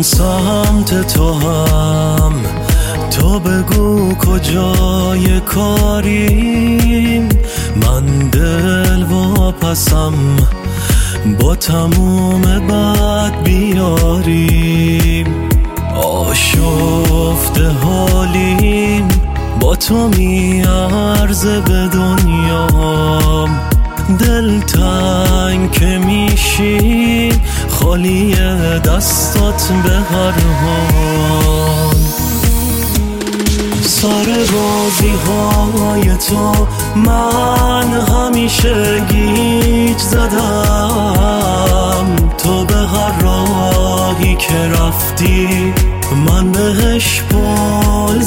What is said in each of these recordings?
سمت تو هم، تو بگو کجای کاریم. من دل واپسم با تموم بد بیاریم. آشفته حالیم با تو میارزه به دنیام. دل تنگ که میشی خالی دستات به هر حال. سر بازی های تو من همیشه گیج زدم. تو به هر راهی که رفتی من بهش پل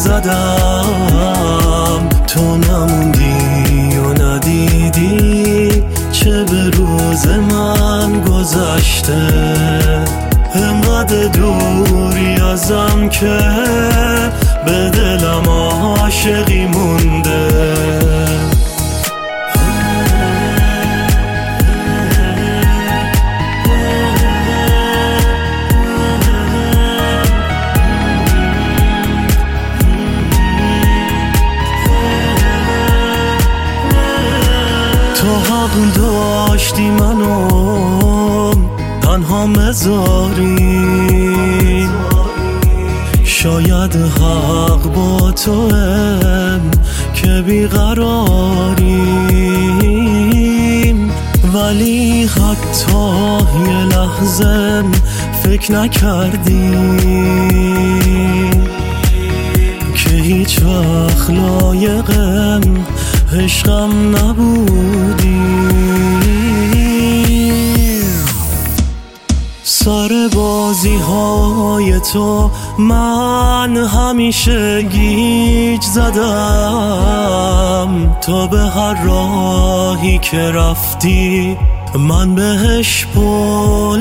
زدم. تو نموندی و ندیدی چه به روز من گذشته. انقدر دوری ازم که به دلم عاشقی مونده. تو حق داشتی منو تنها مذاری. شاید حق با توام که بیقراریم. ولی حتی یه لحظه فکر نکردی که هیچ وقت لایقم عشقم نبودی. سر بازی های تو من همیشه گیج زدم. تو به هر راهی که رفتی من بهش پل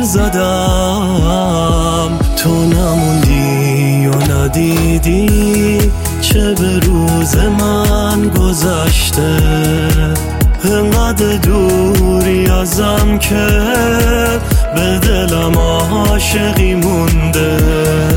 زدم. تو نموندی و ندیدی چه به روز من گذشته. انقدر دوری ازم که به دلم عاشقی مونده.